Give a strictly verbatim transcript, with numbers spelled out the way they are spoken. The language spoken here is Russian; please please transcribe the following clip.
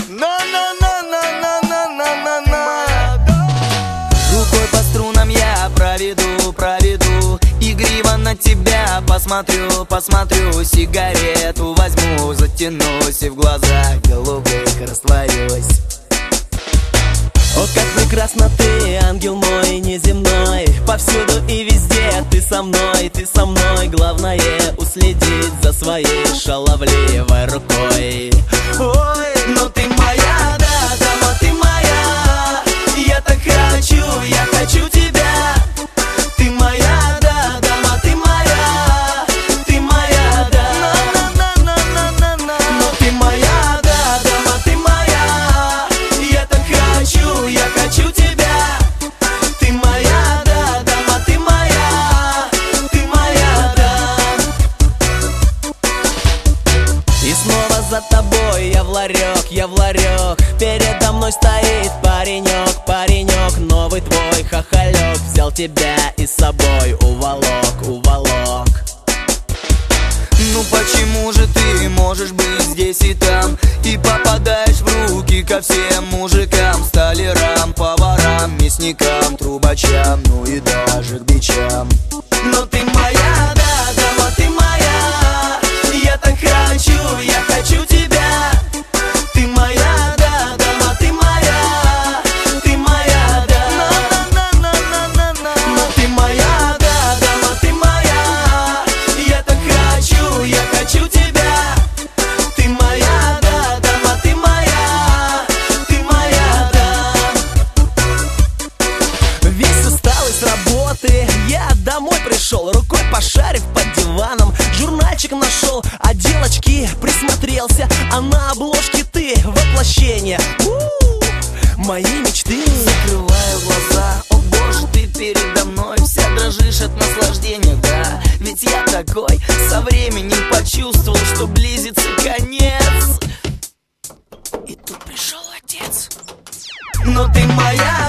На-на-на-на-на-на-на-на. Рукой по струнам я проведу, проведу. Игриво на тебя посмотрю, посмотрю. Сигарету возьму, затянусь, и в глазах голубых растворюсь. О, как прекрасно ты, ангел мой неземной. Повсюду и везде ты со мной, ты со мной. Главное уследить за своей шаловливой рукой. Ой, ну ты моя, да, дама, ты моя. Я так хочу, я хочу тебя. Ты моя, да, дама, ты моя. Ты моя, да, на-на-на-на-на-на. Ну ты моя, да, дама, ты моя. Я так хочу, я хочу тебя. Ты моя, да, дама, ты моя. Ты моя, да. И снова за тобой я в ларек, я в ларек. Передо мной стоит паренек, паренек. Новый твой хохолек взял тебя и с собой уволок, уволок. Ну почему же ты можешь быть здесь и там, и попадаешь в руки ко всем мужикам, столярам, поварам, мясникам, трубачам, ну и даже к бичам. Но ты моя, да, дама, ты моя. Я так хочу, я хочу тебя. Ты моя, да, дама, ты моя. Ты моя, да, на-на-на-на-на-на. Но ты моя, да, дама, ты моя. Я так хочу, я хочу тебя. Ты моя, да, дама, ты моя. Ты моя, да. Весь усталый с работы я домой пришел, рукой пошарив под диваном, журнальчик нашел, одел очки, присмотрелся, а на обложке ты воплощение У-у-у, моей мечты. Закрываю глаза, о боже, ты передо мной. Вся дрожишь от наслаждения, да. Ведь я такой, со временем почувствовал, что близится конец. И тут пришел отец. Но ты моя,